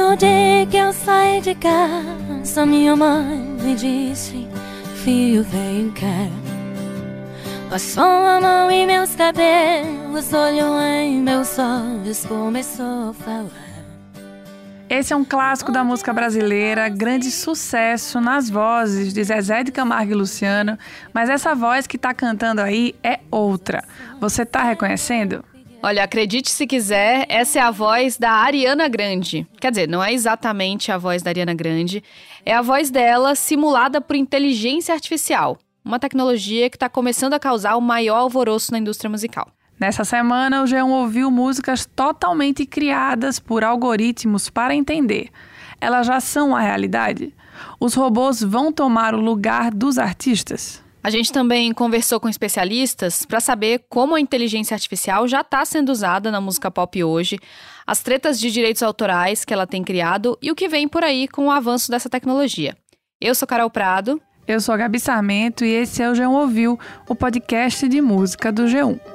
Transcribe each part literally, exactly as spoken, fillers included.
Todo dia que eu saí de casa, minha mãe me disse: filho, vem cá. Passou a mão em meus cabelos, olhou em meus olhos, começou a falar. Esse é um clássico da música brasileira, grande sucesso nas vozes de Zezé de Camargo e Luciano, mas essa voz que tá cantando aí é outra. Você tá reconhecendo? Olha, acredite se quiser, essa é a voz da Ariana Grande. Quer dizer, não é exatamente a voz da Ariana Grande, é a voz dela simulada por inteligência artificial, uma tecnologia que está começando a causar o maior alvoroço na indústria musical. Nessa semana, o G um ouviu músicas totalmente criadas por algoritmos para entender. Elas já são a realidade? Os robôs vão tomar o lugar dos artistas? A gente também conversou com especialistas para saber como a inteligência artificial já está sendo usada na música pop hoje, as tretas de direitos autorais que ela tem criado e o que vem por aí com o avanço dessa tecnologia. Eu sou Carol Prado. Eu sou a Gabi Sarmento e esse é o G um Ouviu, o podcast de música do G um.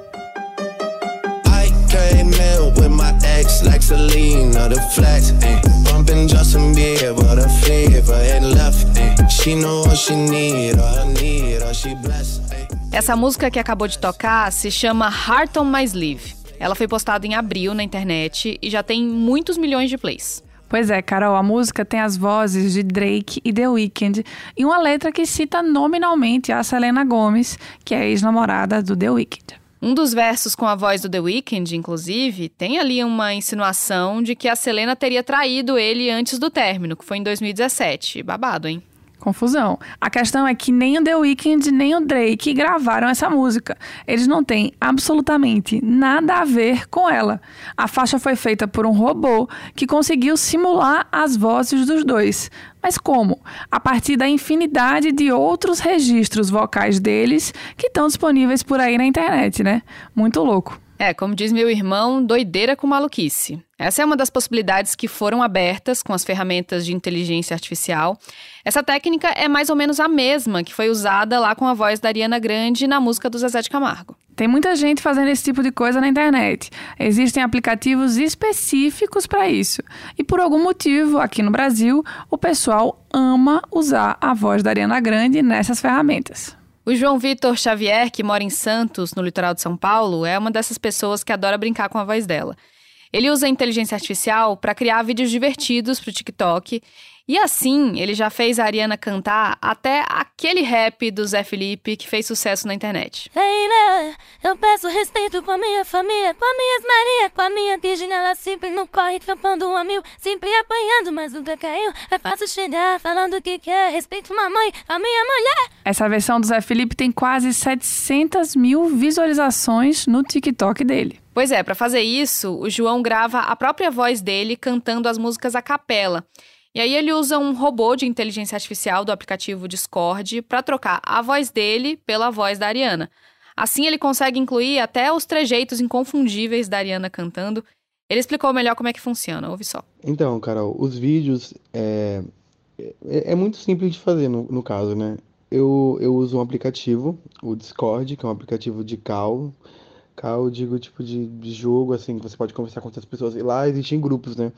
With my ex, like Selena, the flex, eh. Bumping Justin Bieber, the flavor and left, eh. She know what she need, all I need, all she blessed, eh. Essa música que acabou de tocar se chama Heart on My Sleeve. Ela foi postada em abril na internet e já tem muitos milhões de plays. Pois é, Carol, a música tem as vozes de Drake e The Weeknd e uma letra que cita nominalmente a Selena Gomez, que é a ex-namorada do The Weeknd. Um dos versos com a voz do The Weeknd, inclusive, tem ali uma insinuação de que a Selena teria traído ele antes do término, que foi em dois mil e dezessete. Babado, hein? Confusão. A questão é que nem o The Weeknd nem o Drake gravaram essa música. Eles não têm absolutamente nada a ver com ela. A faixa foi feita por um robô que conseguiu simular as vozes dos dois. Mas como? A partir da infinidade de outros registros vocais deles que estão disponíveis por aí na internet, né? Muito louco. É, como diz meu irmão, doideira com maluquice. Essa é uma das possibilidades que foram abertas com as ferramentas de inteligência artificial. Essa técnica é mais ou menos a mesma que foi usada lá com a voz da Ariana Grande na música do Zezé de Camargo. Tem muita gente fazendo esse tipo de coisa na internet. Existem aplicativos específicos para isso. E por algum motivo, aqui no Brasil, o pessoal ama usar a voz da Ariana Grande nessas ferramentas. O João Vitor Xavier, que mora em Santos, no litoral de São Paulo, é uma dessas pessoas que adora brincar com a voz dela. Ele usa a inteligência artificial para criar vídeos divertidos para o TikTok. E assim, ele já fez a Ariana cantar até aquele rap do Zé Felipe que fez sucesso na internet. Leila, eu peço respeito com a minha família, com a minha Maria, com a minha Virgínia, ela sempre não corre trampando um a mil, sempre apanhando, mas nunca caiu. É fácil chegar falando o que quer, respeito mamãe, a minha mulher. Essa versão do Zé Felipe tem quase setecentas mil visualizações no TikTok dele. Pois é, para fazer isso, o João grava a própria voz dele cantando as músicas a capela. E aí ele usa um robô de inteligência artificial do aplicativo Discord para trocar a voz dele pela voz da Ariana. Assim ele consegue incluir até os trejeitos inconfundíveis da Ariana cantando. Ele explicou melhor como é que funciona, ouve só. Então, Carol, os vídeos é, é, é muito simples de fazer no, no caso, né? Eu, eu uso um aplicativo, o Discord, que é um aplicativo de call. Call, eu digo tipo de, de jogo, assim, que você pode conversar com outras pessoas. E lá existem grupos, né?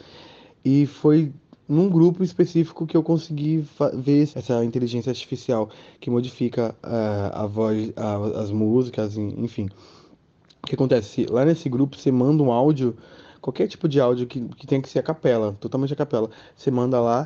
E foi num grupo específico que eu consegui fa- ver essa inteligência artificial que modifica uh, a voz, a, as músicas, enfim. O que acontece? Lá nesse grupo você manda um áudio, qualquer tipo de áudio que, que tem que ser a capela, totalmente a capela. Você manda lá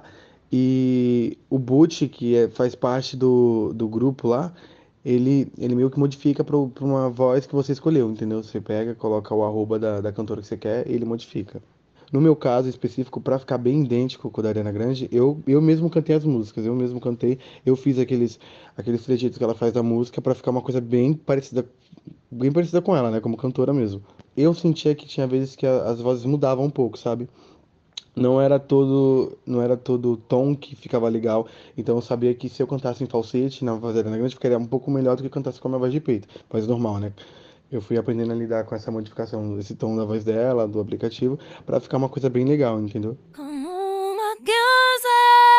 e o boot, que é, faz parte do, do grupo lá, ele, ele meio que modifica para uma voz que você escolheu, entendeu? Você pega, coloca o arroba da, da cantora que você quer e ele modifica. No meu caso específico, para ficar bem idêntico com o da Ariana Grande, eu, eu mesmo cantei as músicas, eu mesmo cantei, eu fiz aqueles, aqueles trejeitos que ela faz da música para ficar uma coisa bem parecida, bem parecida com ela, né, como cantora mesmo. Eu sentia que tinha vezes que a, as vozes mudavam um pouco, sabe? Não era todo, não era todo tom que ficava legal, então eu sabia que se eu cantasse em falsete na voz da Ariana Grande, ficaria um pouco melhor do que cantasse com a minha voz de peito, voz normal, né? Eu fui aprendendo a lidar com essa modificação desse tom da voz dela, do aplicativo, pra ficar uma coisa bem legal, entendeu? Como uma deusa,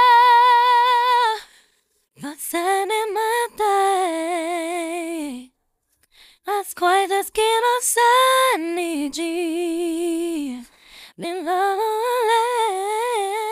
você me mantém. As coisas que você me diz, me lonely.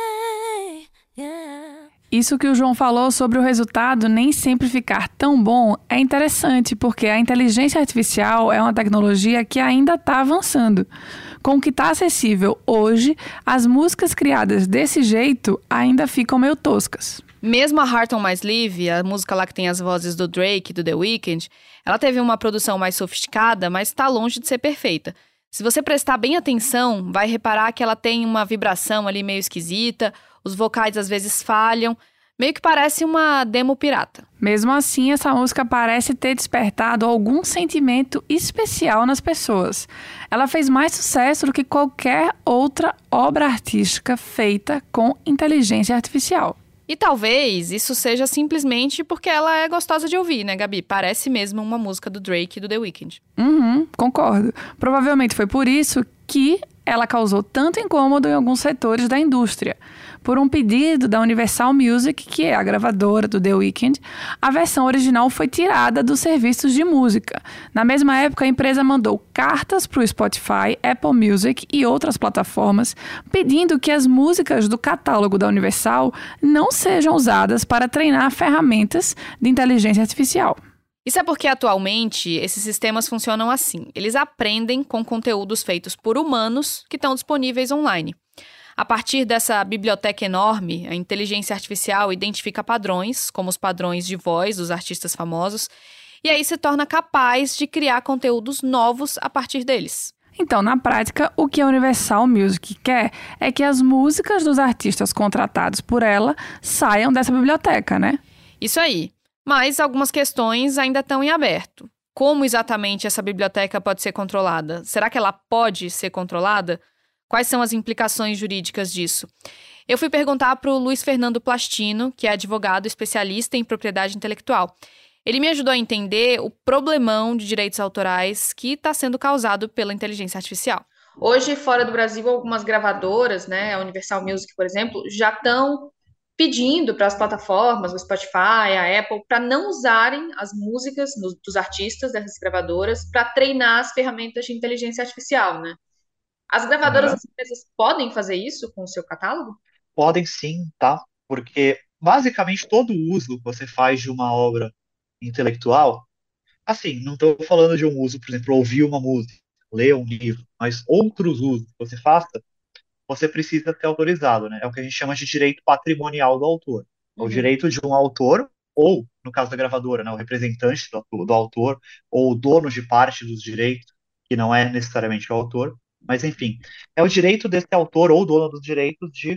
Isso que o João falou sobre o resultado nem sempre ficar tão bom é interessante, porque a inteligência artificial é uma tecnologia que ainda está avançando. Com o que está acessível hoje, as músicas criadas desse jeito ainda ficam meio toscas. Mesmo a Heart on My Sleeve, a música lá que tem as vozes do Drake e do The Weeknd, ela teve uma produção mais sofisticada, mas está longe de ser perfeita. Se você prestar bem atenção, vai reparar que ela tem uma vibração ali meio esquisita, os vocais às vezes falham, meio que parece uma demo pirata. Mesmo assim, essa música parece ter despertado algum sentimento especial nas pessoas. Ela fez mais sucesso do que qualquer outra obra artística feita com inteligência artificial. E talvez isso seja simplesmente porque ela é gostosa de ouvir, né, Gabi? Parece mesmo uma música do Drake e do The Weeknd. Uhum, concordo. Provavelmente foi por isso que ela causou tanto incômodo em alguns setores da indústria. Por um pedido da Universal Music, que é a gravadora do The Weeknd, a versão original foi tirada dos serviços de música. Na mesma época, a empresa mandou cartas para o Spotify, Apple Music e outras plataformas, pedindo que as músicas do catálogo da Universal não sejam usadas para treinar ferramentas de inteligência artificial. Isso é porque, atualmente, esses sistemas funcionam assim. Eles aprendem com conteúdos feitos por humanos que estão disponíveis online. A partir dessa biblioteca enorme, a inteligência artificial identifica padrões, como os padrões de voz dos artistas famosos, e aí se torna capaz de criar conteúdos novos a partir deles. Então, na prática, o que a Universal Music quer é que as músicas dos artistas contratados por ela saiam dessa biblioteca, né? Isso aí. Mas algumas questões ainda estão em aberto. Como exatamente essa biblioteca pode ser controlada? Será que ela pode ser controlada? Quais são as implicações jurídicas disso? Eu fui perguntar para o Luiz Fernando Plastino, que é advogado especialista em propriedade intelectual. Ele me ajudou a entender o problemão de direitos autorais que está sendo causado pela inteligência artificial. Hoje, fora do Brasil, algumas gravadoras, né, a Universal Music, por exemplo, já estão pedindo para as plataformas, o Spotify, a Apple, para não usarem as músicas dos, dos artistas dessas gravadoras para treinar as ferramentas de inteligência artificial, né? As gravadoras, Aham. as empresas podem fazer isso com o seu catálogo? Podem sim, tá? Porque basicamente todo uso que você faz de uma obra intelectual, assim, não estou falando de um uso, por exemplo, ouvir uma música, ler um livro, mas outros usos que você faça, você precisa ser autorizado, né? É o que a gente chama de direito patrimonial do autor. É o Uhum. direito de um autor, ou, no caso da gravadora, né, o representante do, do autor, ou o dono de parte dos direitos, que não é necessariamente o autor, mas enfim, é o direito desse autor ou dono dos direitos de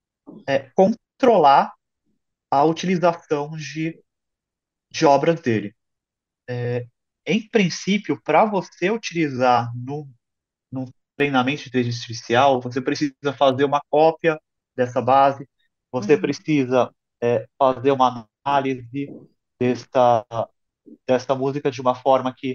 é, controlar a utilização de, de obras dele. É, em princípio, para você utilizar no, no treinamento de inteligência artificial, você precisa fazer uma cópia dessa base, você Uhum. precisa é, fazer uma análise dessa, dessa música de uma forma que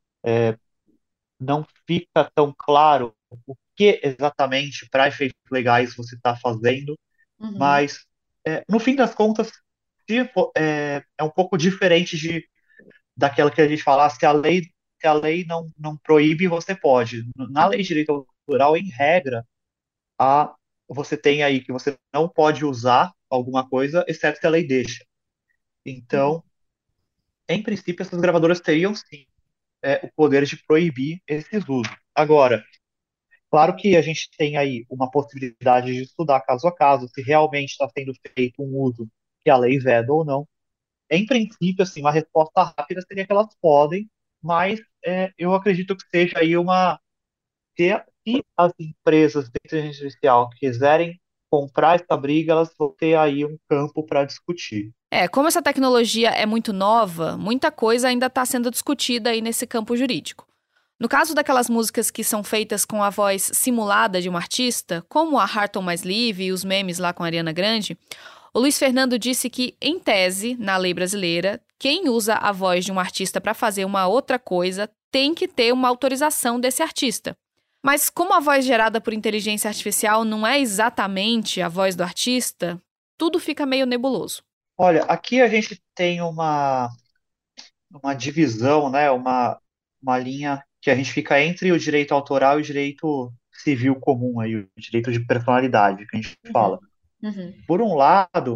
não fica tão claro o que exatamente, para efeitos legais, você está fazendo, Uhum. mas, é, no fim das contas, tipo, é, é um pouco diferente de, daquela que a gente fala, se a lei, se a lei não, não proíbe, você pode. Na lei de direito autoral, em regra, a, você tem aí que você não pode usar alguma coisa, exceto se a lei deixa. Uhum. Então, em princípio, essas gravadoras teriam sim é, o poder de proibir esses usos. Agora, claro que a gente tem aí uma possibilidade de estudar caso a caso, se realmente está sendo feito um uso que a lei veda ou não. Em princípio, assim, uma resposta rápida seria que elas podem, mas é, eu acredito que seja aí uma. Se, se as empresas de inteligência artificial quiserem comprar essa briga, elas vão ter aí um campo para discutir. É, como essa tecnologia é muito nova, muita coisa ainda está sendo discutida aí nesse campo jurídico. No caso daquelas músicas que são feitas com a voz simulada de um artista, como a Heart on My Sleeve e os memes lá com a Ariana Grande, o Luiz Fernando disse que, em tese, na lei brasileira, quem usa a voz de um artista para fazer uma outra coisa tem que ter uma autorização desse artista. Mas como a voz gerada por inteligência artificial não é exatamente a voz do artista, tudo fica meio nebuloso. Olha, aqui a gente tem uma, uma divisão, né, uma, uma linha que a gente fica entre o direito autoral e o direito civil comum, aí, o direito de personalidade, que a gente fala. Uhum. Por um lado,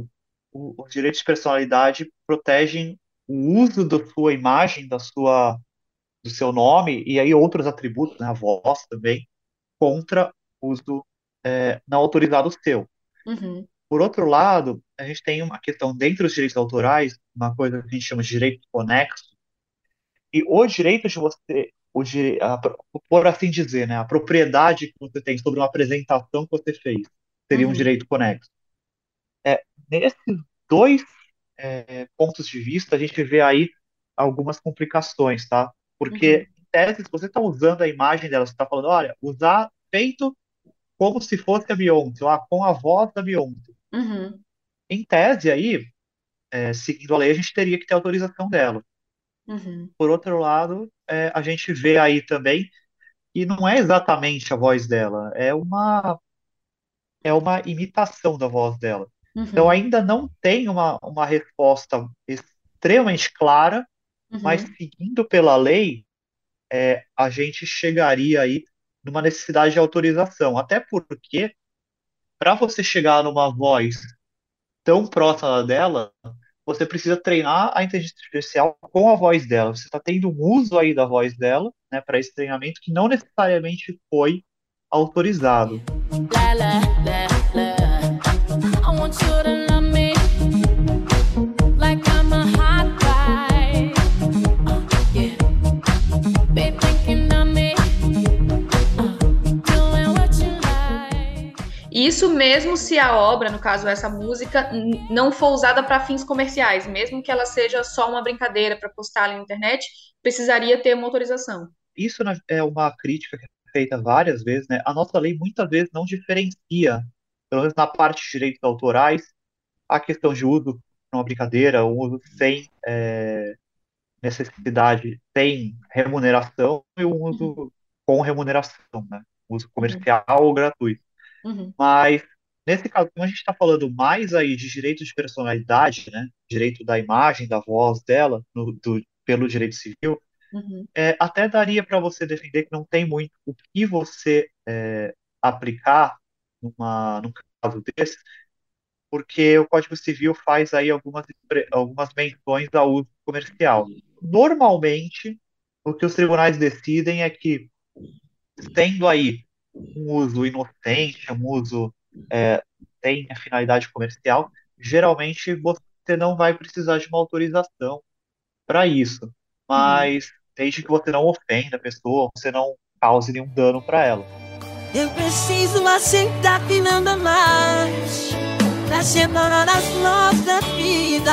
o- os direitos de personalidade protegem o uso da sua imagem, da sua, do seu nome e aí outros atributos, né, a voz também, contra uso é, não autorizado seu. Uhum, Por outro lado, a gente tem uma questão dentro dos direitos autorais, uma coisa que a gente chama de direito conexo, e o direito de você, o dire, a, por assim dizer, né, a propriedade que você tem sobre uma apresentação que você fez, seria um uhum, direito conexo. É, nesses dois é, pontos de vista, a gente vê aí algumas complicações, tá? uhum, Porque, em tese, se você está usando a imagem dela, você está falando, olha, usar feito como se fosse a Beyoncé, lá, com a voz da Beyoncé. uhum, Em tese, aí, é, seguindo a lei, a gente teria que ter autorização dela. uhum, Por outro lado, é, a gente vê aí também que não é exatamente a voz dela, é uma, é uma imitação da voz dela. Então, uhum, ainda não tem uma, uma resposta extremamente clara, mas uhum, seguindo pela lei, é, a gente chegaria aí numa necessidade de autorização. Até porque, para você chegar numa voz tão próxima dela, você precisa treinar a inteligência artificial com a voz dela. Você está tendo um uso aí da voz dela, né, para esse treinamento que não necessariamente foi autorizado. La la la la. I want you to love me like I'm a hot guy. Uh, yeah. Be thinking of me, uh, doing what you like. Isso mesmo se a obra, no caso essa música, n- não for usada para fins comerciais, mesmo que ela seja só uma brincadeira para postar ali na internet, precisaria ter uma autorização. Isso né, é uma crítica que é feita várias vezes, né? A nossa lei muitas vezes não diferencia, pelo menos na parte de direitos autorais, a questão de uso para uma brincadeira, um uso sem é, necessidade, sem remuneração e um Uhum, uso com remuneração, né? Uso uhum, comercial ou gratuito. uhum, Mas, nesse caso, como a gente está falando mais aí de direito de personalidade, né? Direito da imagem, da voz dela, no- do- pelo direito civil, uhum, é, até daria para você defender que não tem muito o que você é, aplicar numa, num caso desse, porque o Código Civil faz aí algumas, expre- algumas menções ao uso comercial. Normalmente, o que os tribunais decidem é que, tendo aí um uso inocente, um uso é, sem a finalidade comercial, geralmente você não vai precisar de uma autorização para isso. uhum. Mas desde que você não ofenda a pessoa, você não cause nenhum dano para ela. Eu preciso aceitar que nada mais pra separar as nossas vidas.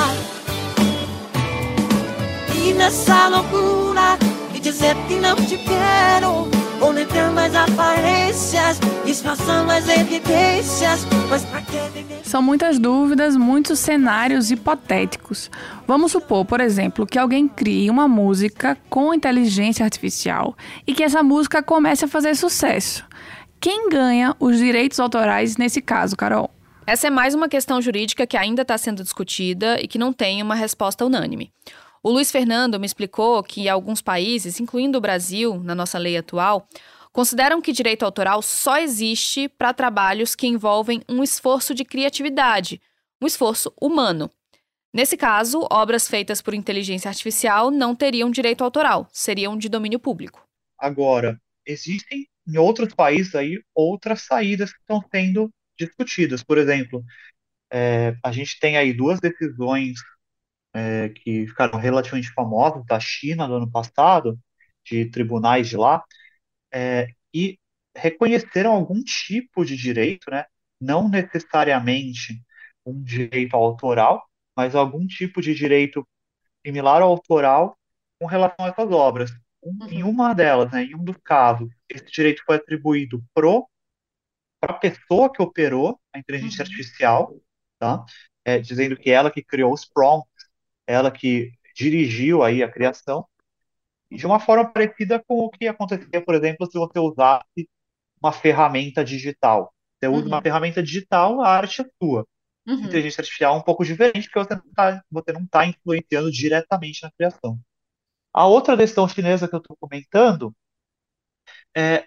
E nessa loucura de dizer que não te quero, ou nem ter mais aparências, disfarçando as evidências, mas pra que viver? São muitas dúvidas, muitos cenários hipotéticos. Vamos supor, por exemplo, que alguém crie uma música com inteligência artificial e que essa música comece a fazer sucesso. Quem ganha os direitos autorais nesse caso, Carol? Essa é mais uma questão jurídica que ainda está sendo discutida e que não tem uma resposta unânime. O Luiz Fernando me explicou que alguns países, incluindo o Brasil, na nossa lei atual, consideram que direito autoral só existe para trabalhos que envolvem um esforço de criatividade, um esforço humano. Nesse caso, obras feitas por inteligência artificial não teriam direito autoral, seriam de domínio público. Agora, existem em outros países aí outras saídas que estão sendo discutidas. Por exemplo, é, a gente tem aí duas decisões é, que ficaram relativamente famosas da China no ano passado, de tribunais de lá, é, e reconheceram algum tipo de direito, né? Não necessariamente um direito autoral, mas algum tipo de direito similar ao autoral com relação a essas obras. Um- em Uhum, uma delas, né, em um dos casos, esse direito foi atribuído para a pessoa que operou a inteligência uhum, artificial, tá? É, dizendo que ela que criou os prompts, ela que dirigiu aí a criação, e de uma forma parecida com o que acontecia, por exemplo, se você usasse uma ferramenta digital. Você usa uma uhum, ferramenta digital, a arte é sua. uhum. Inteligência artificial é um pouco diferente, porque você não está você não tá influenciando diretamente na criação. A outra questão chinesa que eu estou comentando é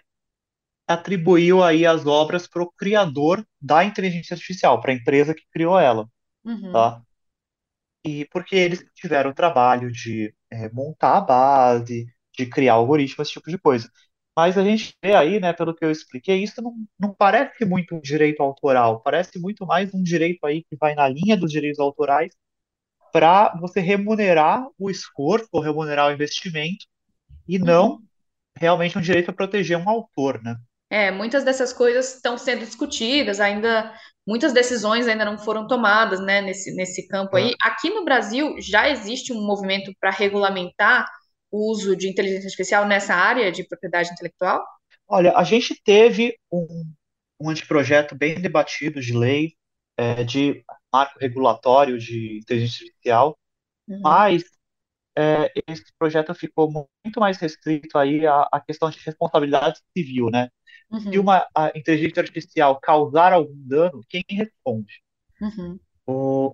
atribuiu aí as obras para o criador da inteligência artificial, para a empresa que criou ela. Uhum. tá? E porque eles tiveram o trabalho de é, montar a base, de criar algoritmos, esse tipo de coisa. Mas a gente vê aí, né, pelo que eu expliquei, isso não, não parece muito um direito autoral, parece muito mais um direito aí que vai na linha dos direitos autorais para você remunerar o esforço ou remunerar o investimento e não Uhum. realmente um direito a proteger um autor, né? É, muitas dessas coisas estão sendo discutidas, ainda muitas decisões ainda não foram tomadas, né, nesse, nesse campo aí. É. Aqui no Brasil já existe um movimento para regulamentar o uso de inteligência artificial nessa área de propriedade intelectual? Olha, a gente teve um, um anteprojeto bem debatido de lei, é, de marco regulatório de inteligência artificial, Uhum, mas é, esse projeto ficou muito mais restrito aí à, à questão de responsabilidade civil, né? Se uhum, uma a inteligência artificial causar algum dano, quem responde? uhum, O,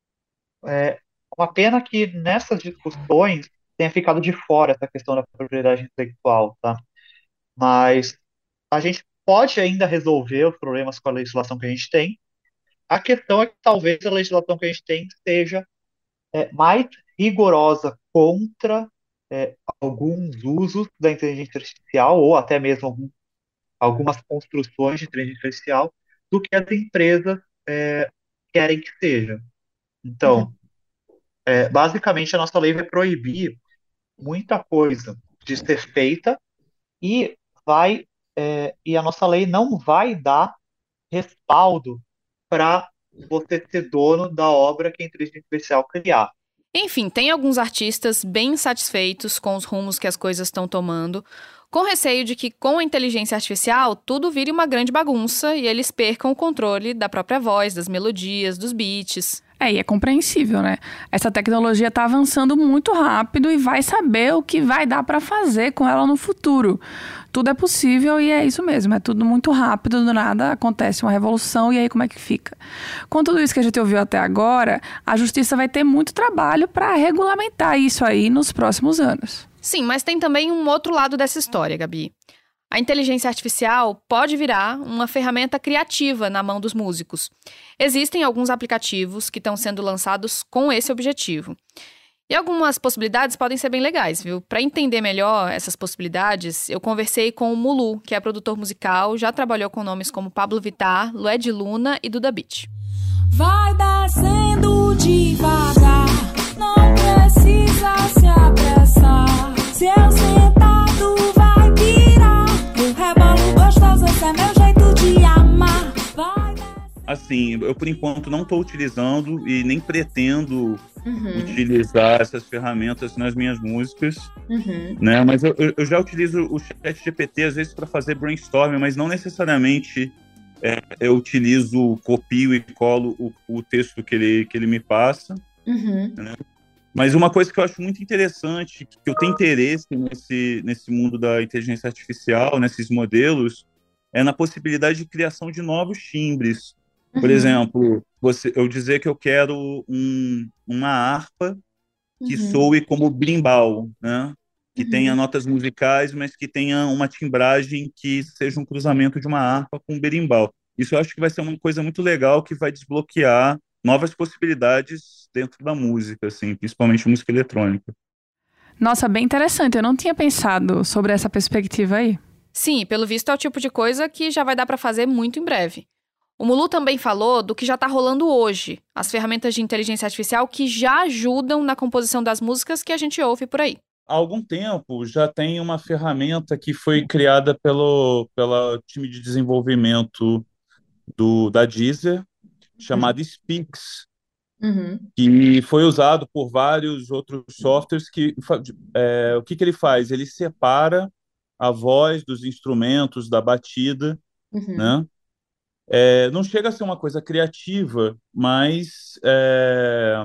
é uma pena que nessas discussões tenha ficado de fora essa questão da propriedade intelectual, tá? Mas a gente pode ainda resolver os problemas com a legislação que a gente tem. A questão é que talvez a legislação que a gente tem seja é, mais rigorosa contra é, alguns usos da inteligência artificial ou até mesmo algum- algumas construções de inteligência artificial do que as empresas é, querem que seja. uhum. Então, é, basicamente, a nossa lei vai proibir muita coisa de ser feita e vai é, e a nossa lei não vai dar respaldo para você ser dono da obra que a inteligência artificial criar. Enfim, tem alguns artistas bem insatisfeitos com os rumos que as coisas estão tomando, com receio de que, com a inteligência artificial, tudo vire uma grande bagunça e eles percam o controle da própria voz, das melodias, dos beats. É, e é compreensível, né? Essa tecnologia está avançando muito rápido e vai saber o que vai dar para fazer com ela no futuro. Tudo é possível e é isso mesmo, é tudo muito rápido, do nada acontece uma revolução e aí como é que fica? Com tudo isso que a gente ouviu até agora, a justiça vai ter muito trabalho para regulamentar isso aí nos próximos anos. Sim, mas tem também um outro lado dessa história, Gabi. A inteligência artificial pode virar uma ferramenta criativa na mão dos músicos. Existem alguns aplicativos que estão sendo lançados com esse objetivo. E algumas possibilidades podem ser bem legais, viu? Para entender melhor essas possibilidades, eu conversei com o Mulu, que é produtor musical, já trabalhou com nomes como Pablo Vittar, Lued Luna e Duda Beat. Vai descendo devagar, não precisa se apressar. Seu sentado vai pirar, o rebolo gostoso, esse é meu jeito de amar. Vai descendo. Assim, eu por enquanto não estou utilizando e nem pretendo Uhum, utilizar essas ferramentas nas minhas músicas, uhum, né? Mas eu, eu já utilizo o chat G P T às vezes para fazer brainstorming, mas não necessariamente é, eu utilizo, copio e colo o, o texto que ele, que ele me passa. uhum, Mas uma coisa que eu acho muito interessante, que eu tenho interesse nesse, nesse mundo da inteligência artificial, nesses modelos, é na possibilidade de criação de novos timbres. Por uhum, exemplo, você, eu dizer que eu quero um, uma harpa que uhum, soe como berimbau, né? Que tenha uhum. notas musicais, mas que tenha uma timbragem que seja um cruzamento de uma harpa com um berimbau. Isso eu acho que vai ser uma coisa muito legal que vai desbloquear novas possibilidades dentro da música, assim, principalmente música eletrônica. Nossa, bem interessante. Eu não tinha pensado sobre essa perspectiva aí. Sim, pelo visto é o tipo de coisa que já vai dar para fazer muito em breve. O Mulu também falou do que já está rolando hoje, as ferramentas de inteligência artificial que já ajudam na composição das músicas que a gente ouve por aí. Há algum tempo já tem uma ferramenta que foi criada pelo pela time de desenvolvimento do, da Deezer, chamada Speaks, Uhum, que foi usado por vários outros softwares que fa- é, o que que ele faz? Ele separa a voz dos instrumentos, da batida, uhum, né? É, não chega a ser uma coisa criativa, mas é,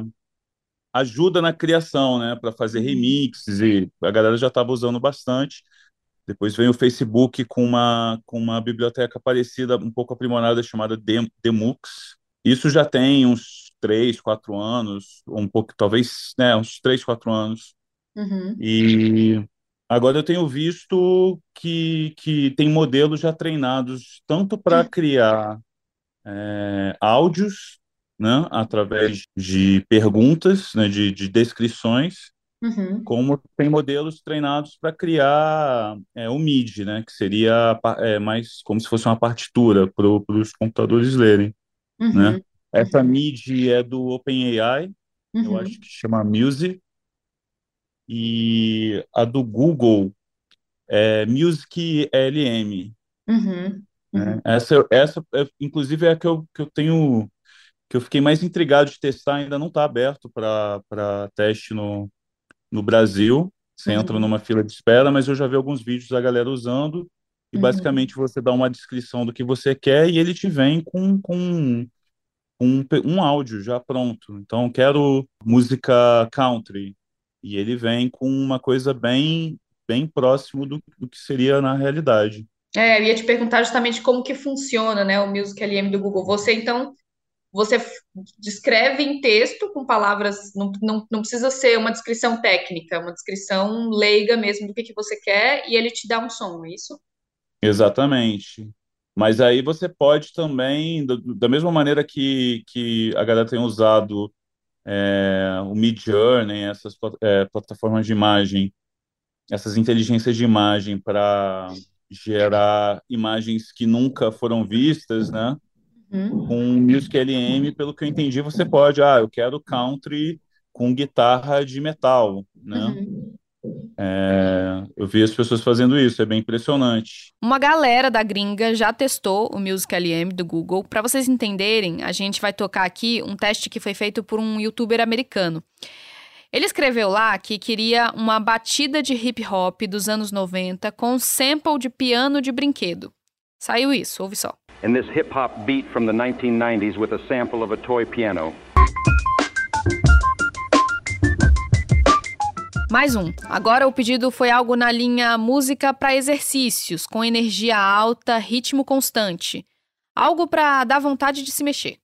ajuda na criação, né? Para fazer uhum, remixes e a galera já estava usando bastante. Depois vem o Facebook com uma, com uma biblioteca parecida, um pouco aprimorada, chamada Dem- Demux. Isso já tem uns três, quatro anos, um pouco, talvez, né, uns três, quatro anos. uhum. E agora eu tenho visto que, que tem modelos já treinados tanto para criar é, áudios, né, através de perguntas, né, de, de descrições, Uhum. como tem modelos treinados para criar é, o M I D I, né, que seria é, mais como se fosse uma partitura para os computadores lerem, né? Uhum. Essa M I D I é do OpenAI, eu Uhum. acho que chama Music, e a do Google é Music L M, Uhum. né? Uhum. Essa, essa é, inclusive, é a que eu, que eu tenho, que eu fiquei mais intrigado de testar, ainda não está aberto para para teste no, no Brasil. Você entra Uhum. numa fila de espera, mas eu já vi alguns vídeos da galera usando, e Uhum. basicamente você dá uma descrição do que você quer e ele te vem com, com um, um áudio já pronto. Então, eu quero música country, e ele vem com uma coisa bem, bem próximo do, do que seria na realidade. É, eu ia te perguntar justamente como que funciona, né, o Music L M do Google. Você, então, você f- descreve em texto com palavras, não, não, não precisa ser uma descrição técnica, uma descrição leiga mesmo do que que você quer, e ele te dá um som, é isso? Exatamente. Mas aí você pode também, da, da mesma maneira que, que a galera tem usado é, o Midjourney, essas pla- é, plataformas de imagem, essas inteligências de imagem para gerar imagens que nunca foram vistas, né? Uhum. Com o Music L M, pelo que eu entendi, você pode, ah, eu quero country com guitarra de metal, né? Uhum. É, eu vi as pessoas fazendo isso, é bem impressionante. Uma galera da gringa já testou o Music L M do Google. Para vocês entenderem, a gente vai tocar aqui um teste que foi feito por um youtuber americano. Ele escreveu lá que queria uma batida de hip hop dos anos noventa com sample de piano de brinquedo. Saiu isso, ouve só. In this hip hop beat from the nineteen nineties with a sample of a toy piano. Mais um. Agora o pedido foi algo na linha música para exercícios, com energia alta, ritmo constante. Algo para dar vontade de se mexer.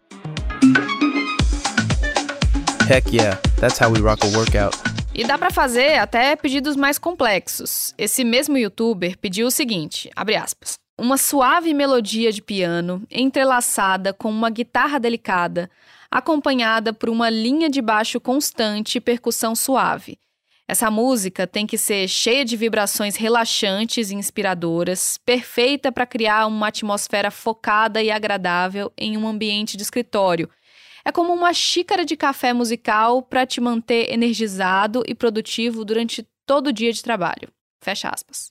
Heck yeah, that's how we rock a workout. E dá para fazer até pedidos mais complexos. Esse mesmo youtuber pediu o seguinte, abre aspas, uma suave melodia de piano entrelaçada com uma guitarra delicada, acompanhada por uma linha de baixo constante e percussão suave. Essa música tem que ser cheia de vibrações relaxantes e inspiradoras, perfeita para criar uma atmosfera focada e agradável em um ambiente de escritório. É como uma xícara de café musical para te manter energizado e produtivo durante todo o dia de trabalho. Fecha aspas.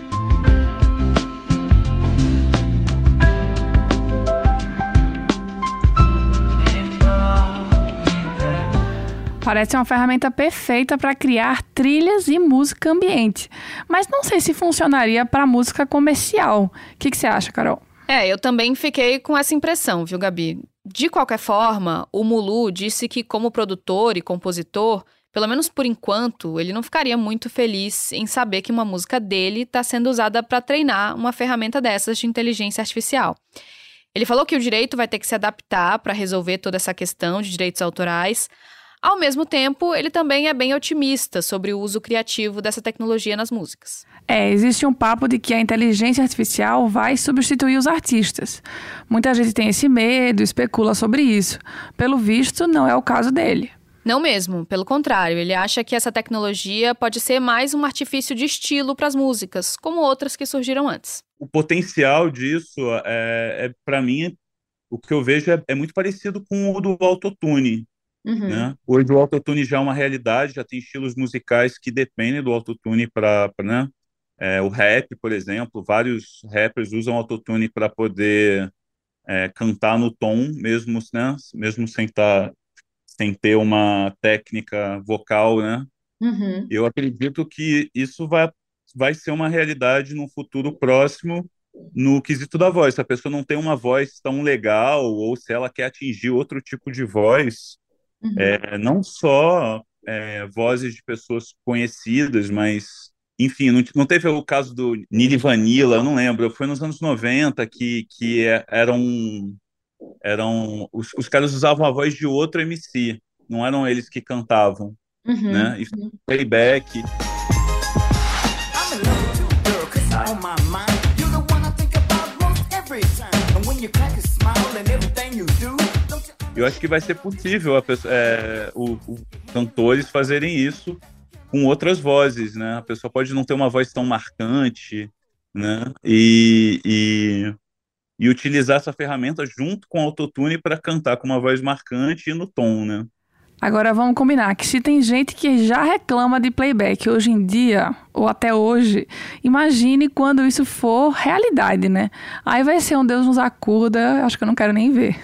Parece uma ferramenta perfeita para criar trilhas e música ambiente. Mas não sei se funcionaria para música comercial. O que, que você acha, Carol? É, eu também fiquei com essa impressão, viu, Gabi? De qualquer forma, o Mulu disse que, como produtor e compositor, pelo menos por enquanto, ele não ficaria muito feliz em saber que uma música dele está sendo usada para treinar uma ferramenta dessas de inteligência artificial. Ele falou que o direito vai ter que se adaptar para resolver toda essa questão de direitos autorais. Ao mesmo tempo, ele também é bem otimista sobre o uso criativo dessa tecnologia nas músicas. É, existe um papo de que a inteligência artificial vai substituir os artistas. Muita gente tem esse medo, especula sobre isso. Pelo visto, não é o caso dele. Não mesmo, pelo contrário, ele acha que essa tecnologia pode ser mais um artifício de estilo para as músicas, como outras que surgiram antes. O potencial disso, é, é para mim, o que eu vejo é, é muito parecido com o do autotune. Uhum. Né? Hoje o autotune já é uma realidade, já tem estilos musicais que dependem do autotune para, né? É, o rap, por exemplo, vários rappers usam autotune para poder é, cantar no tom, mesmo, né? Mesmo sem, tá, sem ter uma técnica vocal, né? Uhum. Eu acredito que isso vai, vai ser uma realidade no futuro próximo no quesito da voz. Se a pessoa não tem uma voz tão legal ou se ela quer atingir outro tipo de voz, Uhum. É, não só é, vozes de pessoas conhecidas, mas, enfim, não, não teve o caso do Nili Vanilla, eu não lembro, foi nos anos noventa que, que é, eram, eram os, os caras usavam a voz de outro M C, não eram eles que cantavam, Uhum. né? E playback. Eu acho que vai ser possível a pessoa, é, o, o cantores fazerem isso com outras vozes, né? A pessoa pode não ter uma voz tão marcante, né? E, e, e utilizar essa ferramenta junto com o autotune para cantar com uma voz marcante e no tom, né? Agora vamos combinar que se tem gente que já reclama de playback hoje em dia, ou até hoje, imagine quando isso for realidade, né? Aí vai ser um Deus nos acuda, acho que eu não quero nem ver.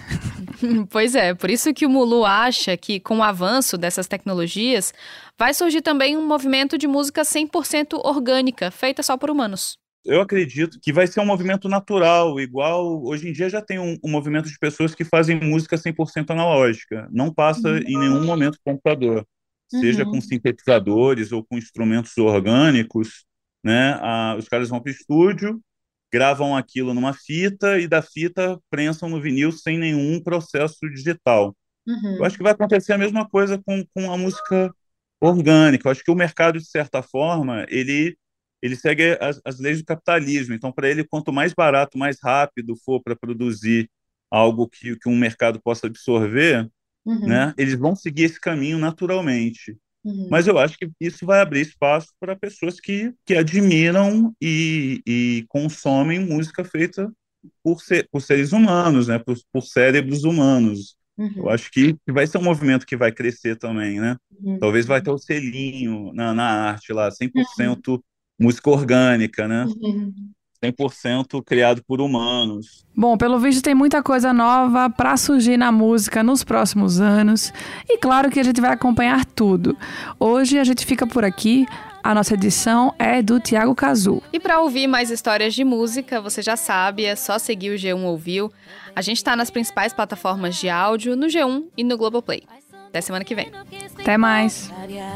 Pois é, por isso que o Mulu acha que com o avanço dessas tecnologias, vai surgir também um movimento de música cem por cento orgânica, feita só por humanos. Eu acredito que vai ser um movimento natural, igual hoje em dia já tem um, um movimento de pessoas que fazem música cem por cento analógica, não passa uhum. em nenhum momento computador, uhum. seja com sintetizadores ou com instrumentos orgânicos, né? Ah, os caras vão para o estúdio, gravam aquilo numa fita e da fita prensam no vinil sem nenhum processo digital. Uhum. Eu acho que vai acontecer a mesma coisa com, com a música orgânica. Eu acho que o mercado, de certa forma, ele ele segue as, as leis do capitalismo. Então, para ele, quanto mais barato, mais rápido for para produzir algo que, que um mercado possa absorver, uhum. né, eles vão seguir esse caminho naturalmente. Uhum. Mas eu acho que isso vai abrir espaço para pessoas que, que admiram e, e consomem música feita por, ser, por seres humanos, né, por, por cérebros humanos. Uhum. Eu acho que vai ser um movimento que vai crescer também, né? Uhum. Talvez vai ter o selinho na, na arte lá, cem por cento uhum. música orgânica, né? Uhum. cem por cento criado por humanos. Bom, pelo visto tem muita coisa nova para surgir na música nos próximos anos. E claro que a gente vai acompanhar tudo. Hoje a gente fica por aqui. A nossa edição é do Thiago Cazu. E para ouvir mais histórias de música, você já sabe, é só seguir o G um Ouviu. A gente está nas principais plataformas de áudio, no G um e no Globoplay. Até semana que vem. Até mais.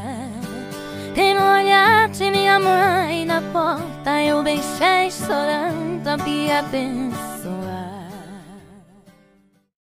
E no olhar de minha mãe na porta eu bem chorando, a Bia pensou.